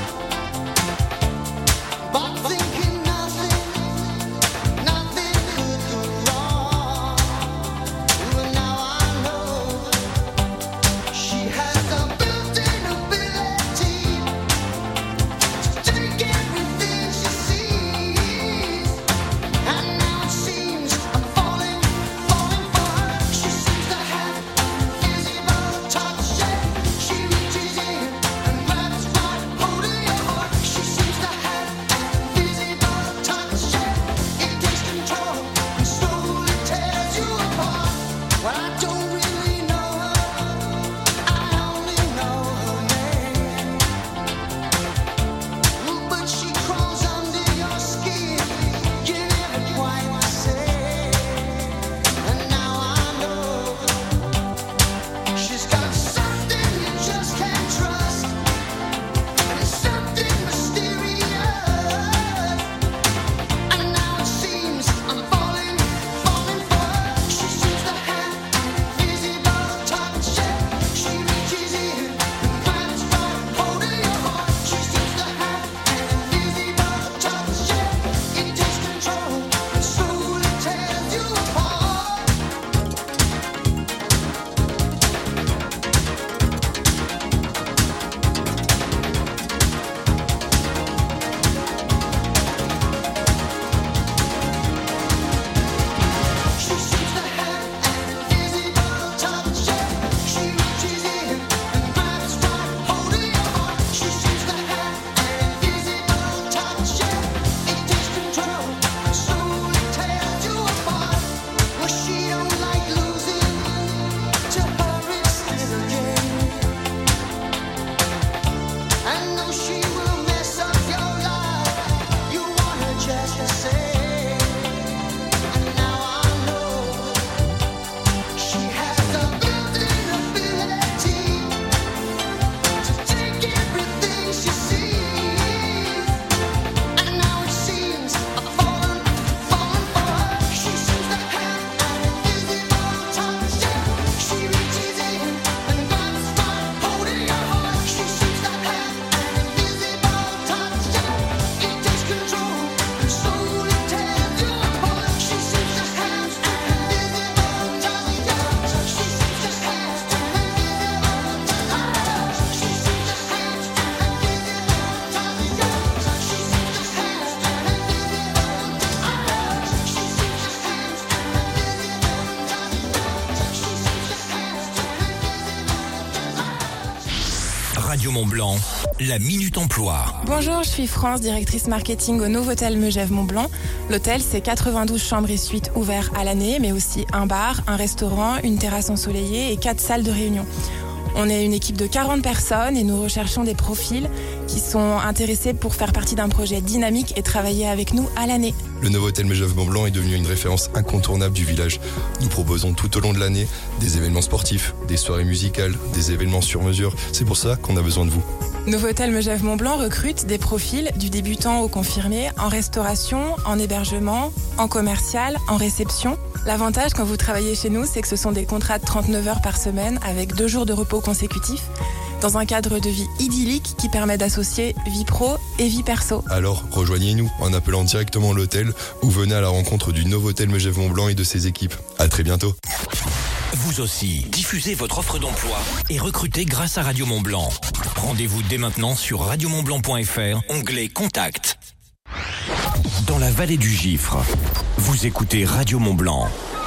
Radio Mont-Blanc, la Minute Emploi. Bonjour, je suis France, directrice marketing au Novotel Megève Mont-Blanc. L'hôtel, c'est 92 chambres et suites ouvertes à l'année, mais aussi un bar, un restaurant, une terrasse ensoleillée et 4 salles de réunion. On est une équipe de 40 personnes et nous recherchons des profils qui sont intéressés pour faire partie d'un projet dynamique et travailler avec nous à l'année. Le Novotel Megève Mont-Blanc est devenu une référence incontournable du village. Nous proposons tout au long de l'année des événements sportifs, des soirées musicales, des événements sur mesure. C'est pour ça qu'on a besoin de vous. Novotel Megève Mont-Blanc recrute des profils du débutant au confirmé en restauration, en hébergement, en commercial, en réception. L'avantage quand vous travaillez chez nous, c'est que ce sont des contrats de 39 heures par semaine avec 2 jours de repos consécutifs dans un cadre de vie idyllique qui permet d'associer vie pro et vie perso. Alors, rejoignez-nous en appelant directement l'hôtel ou venez à la rencontre du Novotel Megève Mont-Blanc et de ses équipes. À très bientôt. Vous aussi, diffusez votre offre d'emploi et recrutez grâce à Radio Mont-Blanc. Rendez-vous dès maintenant sur radiomontblanc.fr, onglet Contact. Dans la vallée du Gifre, vous écoutez Radio Mont-Blanc.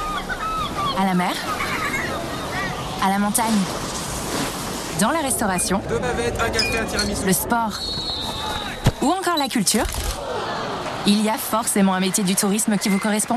À la mer, à la montagne, dans la restauration, 2 bavettes, un café, un tiramisu, le sport ou encore la culture, il y a forcément un métier du tourisme qui vous correspond.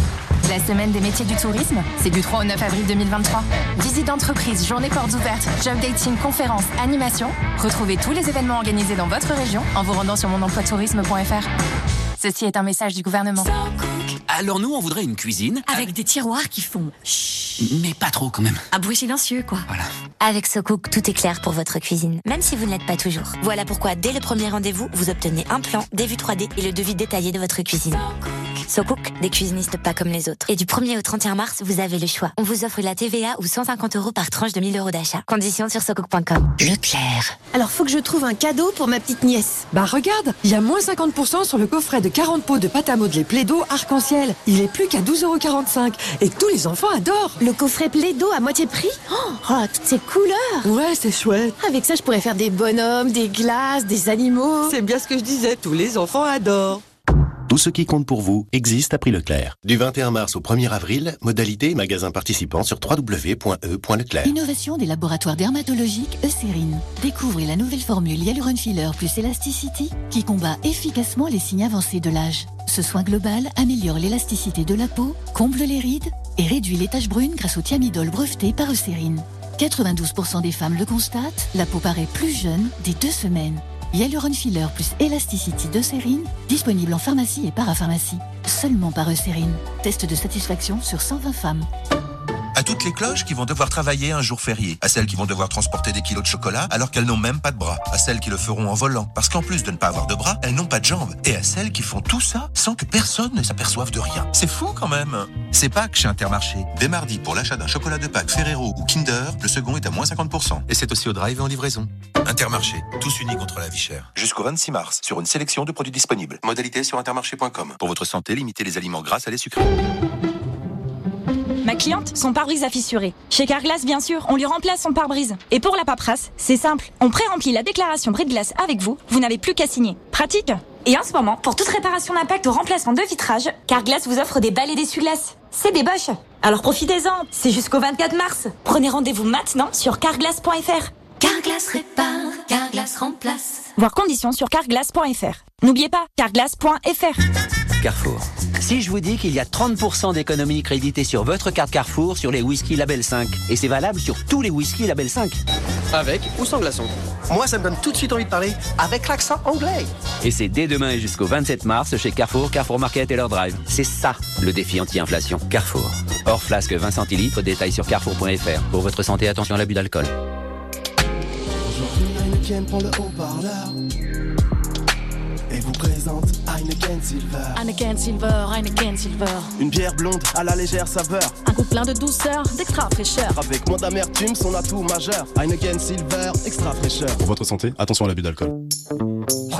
La semaine des métiers du tourisme, c'est du 3 au 9 avril 2023. Visite d'entreprise, journée portes ouvertes, job dating, conférences, animations. Retrouvez tous les événements organisés dans votre région en vous rendant sur monemploitourisme.fr. Ceci est un message du gouvernement. Alors nous, on voudrait une cuisine avec des tiroirs qui font chut, mais pas trop quand même. Un bruit silencieux, quoi. Voilà. Avec SoCook, tout est clair pour votre cuisine, même si vous ne l'êtes pas toujours. Voilà pourquoi, dès le premier rendez-vous, vous obtenez un plan, des vues 3D et le devis détaillé de votre cuisine. SoCook, des cuisinistes pas comme les autres. Et du 1er au 31 mars, vous avez le choix. On vous offre la TVA ou 150 € par tranche de 1 000 € d'achat. Conditions sur SoCook.com. Leclerc. Alors faut que je trouve un cadeau pour ma petite nièce. Bah regarde, il y a moins 50% sur le coffret de 40 pots de pâte à modeler Plaido arc-en-ciel. Il est plus qu'à 12,45 € et tous les enfants adorent. Le coffret Plaido à moitié prix ? Oh, toutes ces couleurs. Ouais, c'est chouette. Avec ça, je pourrais faire des bonhommes, des glaces, des animaux. C'est bien ce que je disais, tous les enfants adorent. Tout ce qui compte pour vous existe à prix Leclerc. Du 21 mars au 1er avril, modalité et magasins participants sur www.e.leclerc. Innovation des laboratoires dermatologiques Eucérine. Découvrez la nouvelle formule Hyaluron Filler plus Elasticity qui combat efficacement les signes avancés de l'âge. Ce soin global améliore l'élasticité de la peau, comble les rides et réduit les taches brunes grâce au thiamidol breveté par Eucérine. 92% des femmes le constatent, la peau paraît plus jeune dès 2 semaines. Hyaluron Filler plus Elasticity d'Eucérine, disponible en pharmacie et parapharmacie. Seulement par Eucérine. Test de satisfaction sur 120 femmes. À toutes les cloches qui vont devoir travailler un jour férié, à celles qui vont devoir transporter des kilos de chocolat alors qu'elles n'ont même pas de bras, à celles qui le feront en volant parce qu'en plus de ne pas avoir de bras, elles n'ont pas de jambes, et à celles qui font tout ça sans que personne ne s'aperçoive de rien. C'est fou quand même. C'est Pâques chez Intermarché. Dès mardi, pour l'achat d'un chocolat de Pâques Ferrero ou Kinder, le second est à moins 50%. Et c'est aussi au drive et en livraison. Intermarché, tous unis contre la vie chère. Jusqu'au 26 mars, sur une sélection de produits disponibles. Modalité sur intermarché.com. Pour votre santé, limitez les aliments gras, salés, sucrés. Ma cliente, son pare-brise a fissuré. Chez Carglass, bien sûr, on lui remplace son pare-brise. Et pour la paperasse, c'est simple. On pré-remplit la déclaration bris-de-glace avec vous, vous n'avez plus qu'à signer. Pratique. Et en ce moment, pour toute réparation d'impact ou remplacement de vitrage, Carglass vous offre des balais d'essuie-glace. C'est des boches. Alors profitez-en, c'est jusqu'au 24 mars. Prenez rendez-vous maintenant sur carglass.fr. Carglass répare, Carglass remplace. Voir conditions sur carglass.fr. N'oubliez pas, carglass.fr. Carrefour. Si je vous dis qu'il y a 30% d'économie créditée sur votre carte Carrefour sur les whisky Label 5, et c'est valable sur tous les whisky Label 5. Avec ou sans glaçon. Moi, ça me donne tout de suite envie de parler avec l'accent anglais. Et c'est dès demain et jusqu'au 27 mars chez Carrefour, Carrefour Market et leur drive. C'est ça, le défi anti-inflation. Carrefour. Hors flasque 20 centilitres, détail sur carrefour.fr. Pour votre santé, attention à l'abus d'alcool. Aujourd'hui, Heineken prend le haut-parleur et vous présente Heineken Silver. Heineken Silver, Heineken Silver. Une bière blonde à la légère saveur. Un goût plein de douceur, d'extra fraîcheur. Avec moins d'amertume, son atout majeur. Heineken Silver, extra fraîcheur. Pour votre santé, attention à l'abus d'alcool. Oh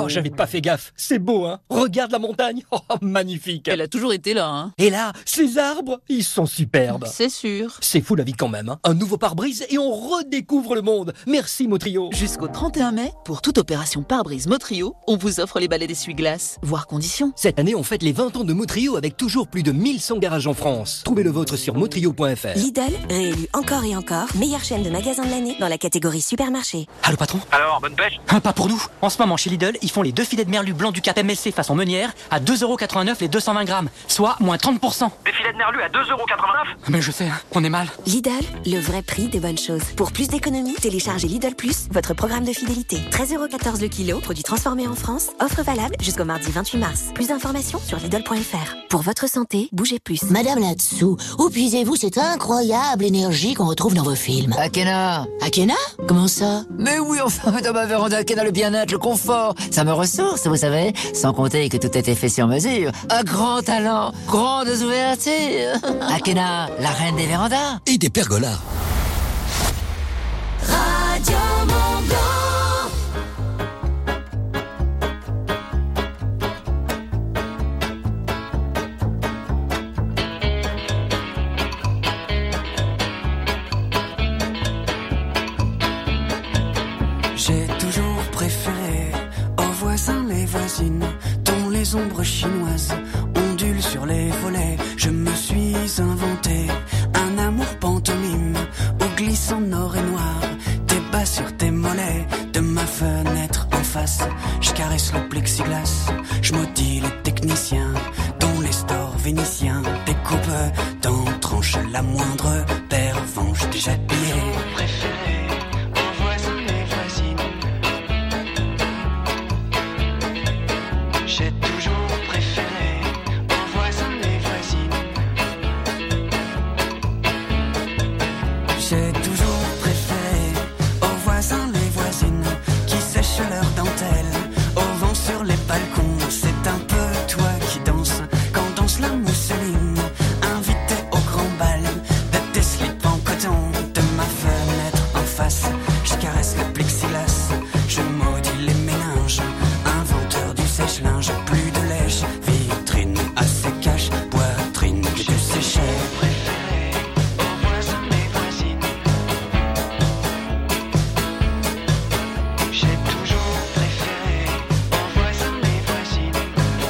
j'avais pas fait gaffe. C'est beau, hein? Regarde la montagne. Oh, magnifique. Elle a toujours été là, hein. Et là, ces arbres, ils sont superbes. C'est sûr. C'est fou la vie quand même, hein. Un nouveau pare-brise et on redécouvre le monde. Merci Motrio. Jusqu'au 31 mai, pour toute opération pare-brise Motrio, on vous offre les balais d'essuie-glace, voire conditions. Cette année, on fête les 20 ans de Motrio avec toujours plus de 1100 garages en France. Trouvez le vôtre sur motrio.fr. Lidl, réélu encore et encore, meilleure chaîne de magasins de l'année dans la catégorie supermarché. Allô patron? Alors, bonne pêche? Pas pour nous. En ce moment, chez Lidl, ils font les 2 filets de merlu blanc du Cap MSC façon meunière à 2,89€ les 220 grammes, soit moins 30%. Des filets de merlu à 2,89€? Mais je sais, hein, qu'on est mal. Lidl, le vrai prix des bonnes choses. Pour plus d'économies, téléchargez Lidl Plus, votre programme de fidélité. 13,14€ le kilo, produit transformé en France. Offre valable jusqu'au mardi 28 mars. Plus d'informations sur Lidl.fr. Pour votre santé, bougez plus. Madame là-dessous, où puisez-vous cette incroyable énergie qu'on retrouve dans vos films? Akena. Akena? Comment ça? Mais oui, enfin, dans ma véranda, Akena, le bien-être, le confort, ça me ressource, vous savez. Sans compter que tout a été fait sur mesure. Un grand talent, grandes ouvertures. Akena, la reine des vérandas. Et des pergolas. Radio Mont-Blanc. J'ai toujours préféré aux voisins les voisines, dont les ombres chinoises ondulent sur les volets. Je me suis inventé un amour pantomime, où glissant nord et noir, tes bas sur tes mollets. De ma fenêtre en face, je caresse le plexiglas, je maudis les techniciens, dont les stores vénitiens découpent dans tranches la moindre pervenche déjà pliée. J'ai toujours préféré aux voisins les voisines. J'ai toujours préféré aux voisins les voisines qui sèchent leurs dentelles au vent sur les balcons. C'est un peu toi qui danses quand danse la mousseline. Invité au grand bal de tes slips en coton. De ma fenêtre en face, je caresse le plexiglas, je maudis les méninges. Inventeur du sèche-linge, plus de lèche, vitrine assez cache, poitrine que tu séchais. Préféré aux voisins les voisines. J'ai toujours préféré aux voisins les voisines.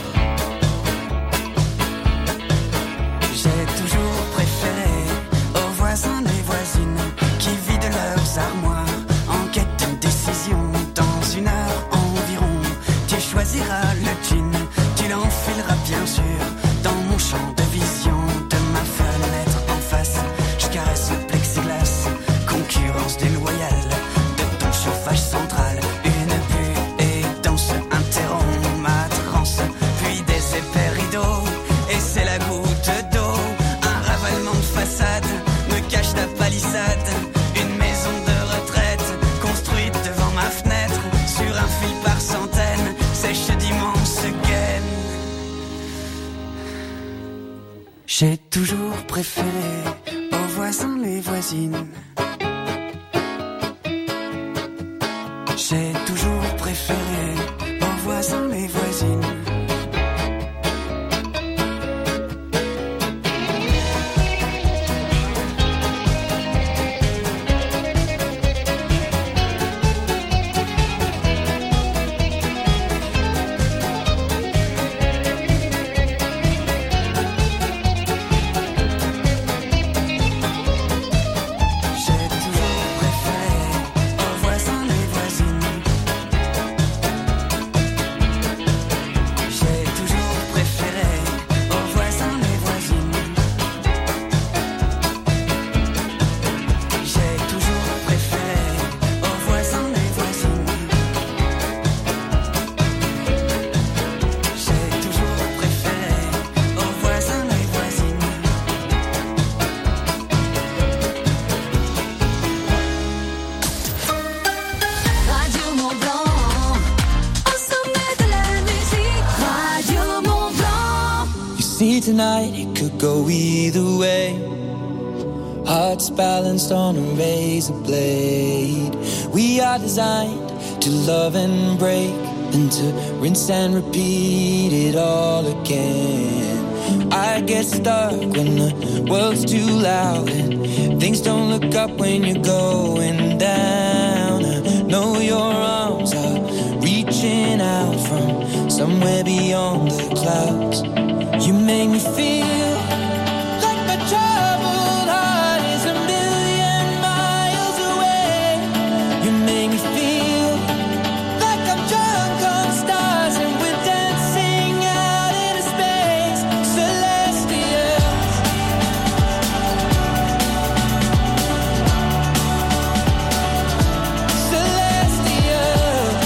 J'ai toujours préféré aux voisins les voisines qui vident leurs armoires en quête d'une décision. Dans une heure environ, tu choisiras le jean, tu l'enfileras bien sûr dans mon champ de vision. De ma fenêtre en face, je caresse le plexiglas, concurrence déloyale de ton chauffage central. Une bulle et danse interrompt ma transe, puis des épais rideaux, et c'est la goutte d'eau. Un ravalement de façade me cache la palissade, une maison de retraite construite devant ma fenêtre, sur un fil par centaines, sèche d'immenses gaines. J'ai toujours préféré aux voisins les voisines. J'ai toujours préféré aux voisins les voisines. J'ai toujours préféré aux voisins les voisines. J'ai toujours préféré aux voisins les voisines. J'ai toujours préféré aux voisins les voisines. J'ai toujours préféré aux voisins les voisines. Radio Mont-Blanc, au sommet de la musique. Radio Mont-Blanc. You see tonight it could go either way. Hearts balanced on a razor blade. We are designed to love and break. than to rinse and repeat it all again. I get stuck when the world's too loud and things don't look up when you're going down. I know your arms are reaching out from somewhere beyond the clouds. You make me feel like my troubled heart is a million miles away. You make me feel like I'm drunk on stars and we're dancing out into space. Celestials. Celestials.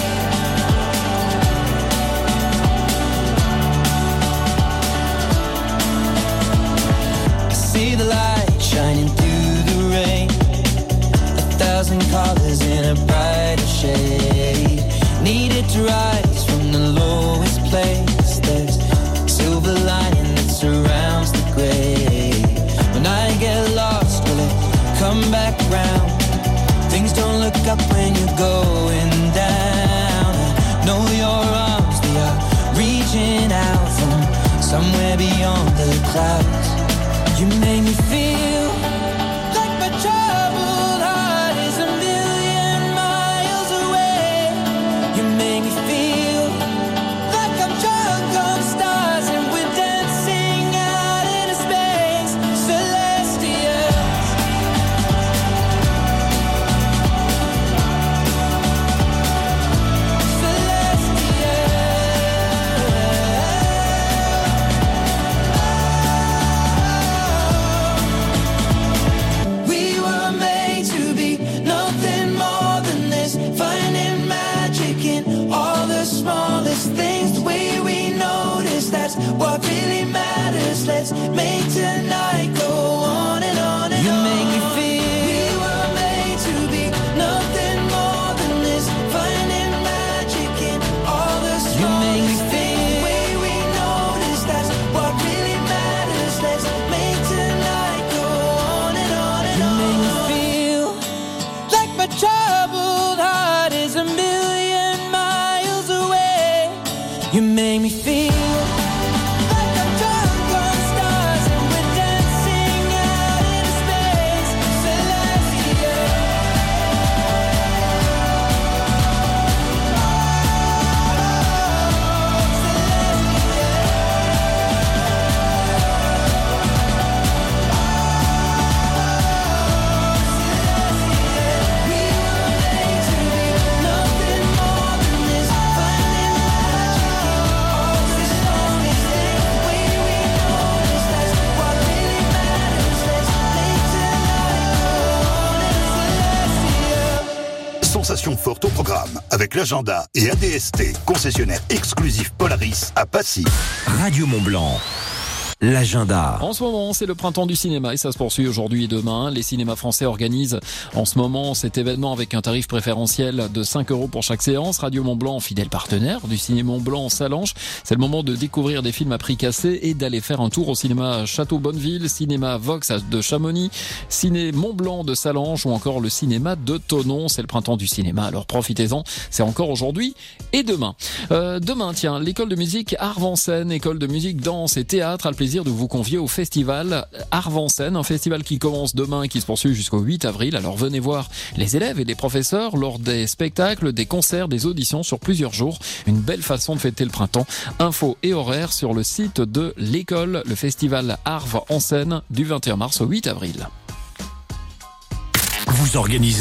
I see the light shining through the rain, 1,000 colors in a brighter shade. Needed to rise from the lowest place. There's a silver lining that surrounds the gray. When I get lost, will it come back round? Things don't look up when you're going down. I know your arms, they are reaching out from somewhere beyond the clouds. You make me feel like my troubled heart is a million miles away. You make me feel like I'm drunk on stars and we're dancing out into space. Celestials. We were made to be nothing more than this, finding magic in all the smallest things. The way we notice, that's what really matters. Let's make tonight go on and on and on. You make me feel we were made to be nothing more than this, finding magic in all the smallest things. The way we notice, that's what really matters. Let's make tonight go on and on and on. You make me feel like my troubled heart is a million miles away. You make me feel like I'm drunk on stars and we're dancing out into space. Celestial. Sensation forte au programme avec l'agenda et ADST, concessionnaire exclusif Polaris à Passy. Radio Mont-Blanc. L'agenda. En ce moment, c'est le printemps du cinéma et ça se poursuit aujourd'hui et demain. Les cinémas français organisent en ce moment cet événement avec un tarif préférentiel de 5 € pour chaque séance. Radio Mont-Blanc, fidèle partenaire du ciné Mont-Blanc Salange. C'est le moment de découvrir des films à prix cassé et d'aller faire un tour au cinéma Château-Bonneville, cinéma Vox de Chamonix, ciné Mont-Blanc de Salange ou encore le cinéma de Thonon. C'est le printemps du cinéma, alors profitez-en. C'est encore aujourd'hui et demain. Demain, tiens, l'école de musique Arvensen, école de musique, danse et théâtre, a le plaisir de vous convier au festival Arvensen, un festival qui commence demain et qui se poursuit jusqu'au 8 avril. Alors venez voir les élèves et les professeurs lors des spectacles, des concerts, des auditions sur plusieurs jours. Une belle façon de fêter le printemps. Infos et horaires sur le site de l'école, le festival Arvensen du 21 mars au 8 avril. Vous organisez